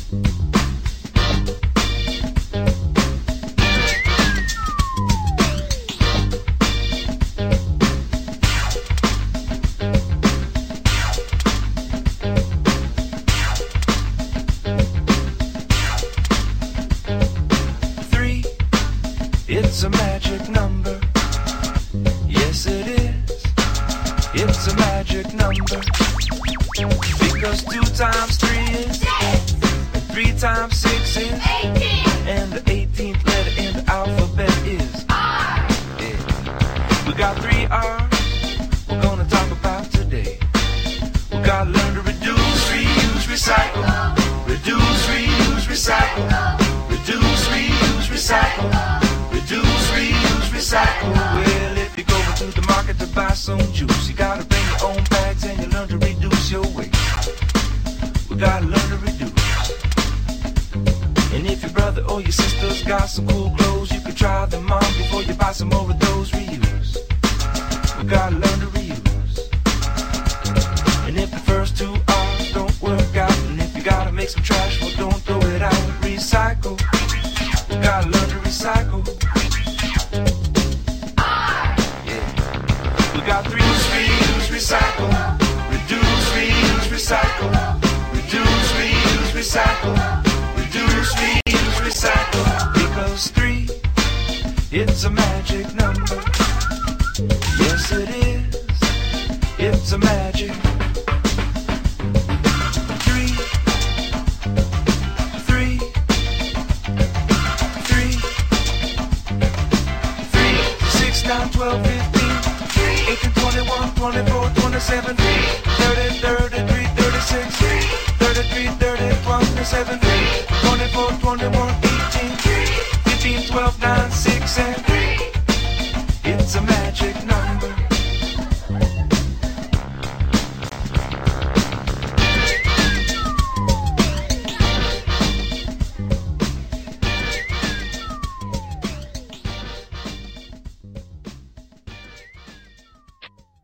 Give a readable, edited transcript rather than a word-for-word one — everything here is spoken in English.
It's a magic number. Yes, it is. It's a magic number. Because 2 times 3 is 6. And 3 times 6 is 18. And the 18th letter in the alphabet is R. Yeah. We got 3 R's we're gonna talk about today. We gotta learn to reduce, reuse, recycle. Reduce, reuse, recycle. Reduce, reuse, recycle. Reduce, reuse, recycle. Well, if you're going to the market to buy some juice, you gotta bring your own bags and you learn to reduce your waste. We gotta learn to reduce. And if your brother or your sister's got some cool clothes, you can try them on before you buy some more of those. Reuse. We gotta learn to reuse. And if the first 2 R's don't work out, and if you gotta make some trash, well, don't throw it out. Recycle. We gotta learn to recycle. We got 3 reuse, recycle. Reduce, reuse, recycle. Reduce, reuse, recycle. Reduce, reuse, recycle. Because 3, it's a magic number. Yes, it is. It's a magic. 3, 3, 3, 3, 6, 9, 12, 15. 18, 21, 24, 27, 30, 33, 36, 33, 30, 27, 24, 21, 18, 15, 12, 9, 6.